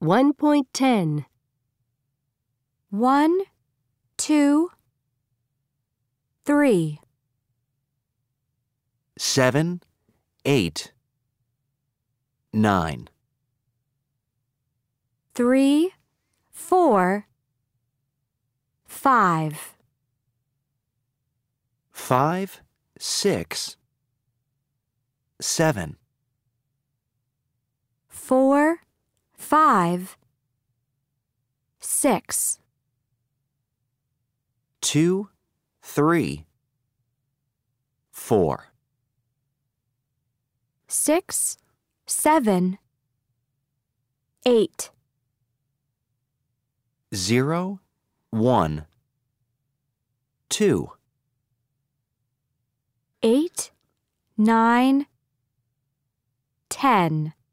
1.10 1, 2, 3, 7, 8, 9, 3, 4, 5, 5, 6, 7, 4, 5, 6, 2, 3, 4, 6, 7, 8, 0, 1, 2, 8, 9, 10.